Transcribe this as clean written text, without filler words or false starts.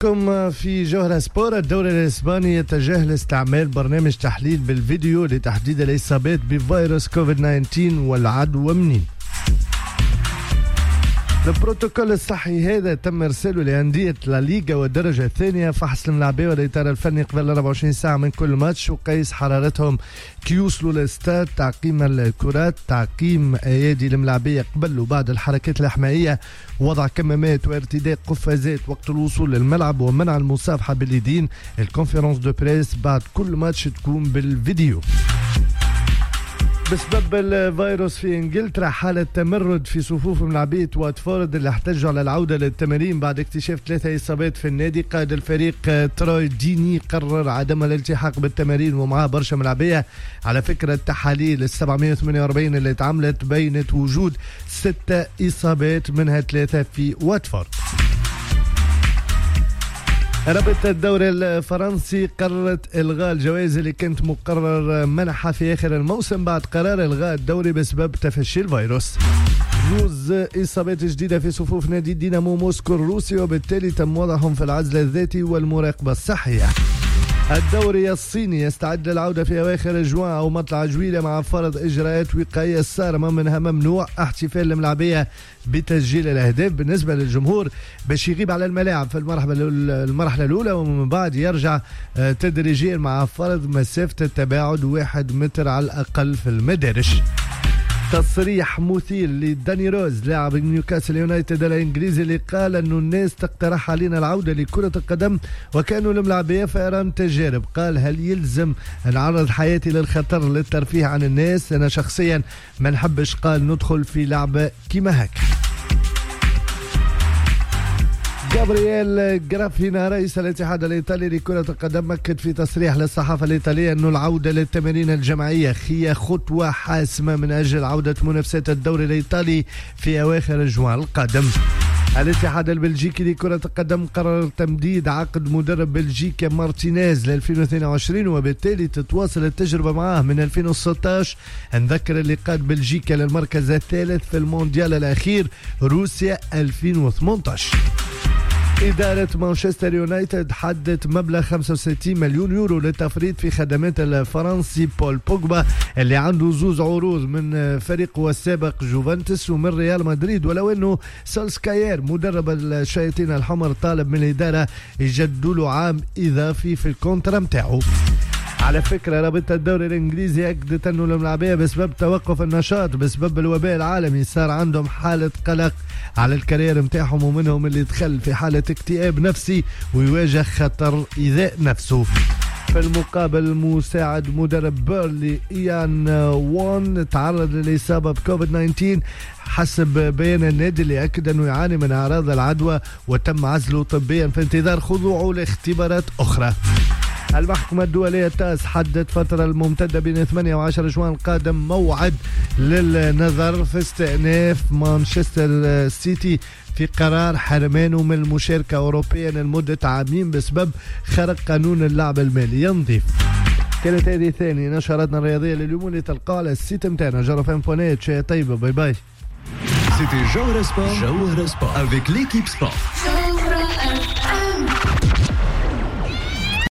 بكم في جوهرة سبور. الدوري الإسباني يتجه لاستعمال برنامج تحليل بالفيديو لتحديد الإصابات بفيروس كوفيد-19 والعدوى منين. البروتوكول الصحي هذا تم إرساله لأندية لا ليغا والدرجة الثانية، فحص الملاعبية والإطار الفني قبل 24 ساعة من كل ماتش، وقيس حرارتهم كي يوصلوا للاستاد، تعقيم الكرات، تعقيم أيادي الملاعبية قبل وبعد الحركات الإحمائية، وضع كمامات وارتداء قفازات وقت الوصول للملعب، ومنع المصافحة باليدين. الكونفرنس دو بريس بعد كل ماتش تكون بالفيديو. بسبب الفيروس في انجلترا حالة تمرد في صفوف ملاعبية واتفورد اللي احتجوا على العودة للتمارين بعد اكتشاف 3 إصابات في النادي. قائد الفريق تروي ديني قرر عدم الالتحاق بالتمارين ومعاه برشا ملاعبية. على فكرة التحاليل 748 اللي اتعملت بينت وجود 6 إصابات منها 3 في واتفورد. رابطة الدوري الفرنسي قررت إلغاء الجوائز اللي كانت مقرر منحها في آخر الموسم بعد قرار إلغاء الدوري بسبب تفشي الفيروس. 2 إصابات جديدة في صفوف نادي دينامو موسكو الروسي، وبالتالي تم وضعهم في العزل الذاتي والمراقبة الصحية. الدوري الصيني يستعد للعودة في أواخر جوان أو مطلع جويلة مع فرض إجراءات وقائية صارمة، منها ممنوع احتفال الملاعبية بتسجيل الأهداف بالنسبة للجمهور باش يغيب على الملاعب في المرحلة الأولى، ومن بعد يرجع تدريجيا مع فرض مسافة التباعد 1 متر على الأقل في المدارج. تصريح مثير لداني روز لاعب نيوكاسل يونايتد الانجليزي اللي قال انه الناس تقترح علينا العوده لكره القدم وكانوا الملاعبيه فئران تجارب. قال هل يلزم نعرض حياتي للخطر للترفيه عن الناس؟ انا شخصيا ما نحبش قال ندخل في لعبه كيما هكا. جابرييل جرافينا رئيس الاتحاد الإيطالي لكرة القدم أكد في تصريح للصحافة الإيطالية أنه العودة للتمارين الجماعية هي خطوة حاسمة من أجل عودة منافسات الدوري الإيطالي في أواخر جوان القادم. الاتحاد البلجيكي لكرة القدم قرر تمديد عقد مدرب بلجيكا مارتينيز ل 2022 وبالتالي تتواصل التجربة معه من 2016. نذكر اللي قاد بلجيكا للمركز الثالث في المونديال الأخير روسيا 2018. إدارة مانشستر يونايتد حددت مبلغ 65 مليون يورو للتفريط في خدمات الفرنسي بول بوجبا اللي عنده 2 عروض من فريقه السابق جوفنتوس ومن ريال مدريد، ولو أنه سولسكاير مدرب الشياطين الحمر طالب من الإدارة يجدوا له عام إضافي في الكونترا متاعه. على فكرة رابطة الدوري الإنجليزي أكدت أنه الملاعبية بسبب توقف النشاط بسبب الوباء العالمي صار عندهم حالة قلق على الكارير متاعهم، ومنهم اللي دخل في حالة اكتئاب نفسي ويواجه خطر إيذاء نفسه. في المقابل مساعد مدرب بيرلي إيان وون تعرض للإصابة بكوفيد-19 حسب بيان النادي اللي أكد أنه يعاني من أعراض العدوى وتم عزله طبيا في انتظار خضوعه لاختبارات أخرى. المحكمة الدولية تاس حددت فترة الممتدة بين 8 و10 جوان القادم موعد للنظر في استئناف مانشستر سيتي في قرار حرمانه من المشاركة أوروبيا لمدة عامين بسبب خرق قانون اللعب المالي النظيف. كانت هذه ثاني نشراتنا الرياضية لليوم اللي تلقاها على السيت متاعنا جرفان.net. شيء طيبة، باي باي. C'était Joe Sport avec l'équipe Sport.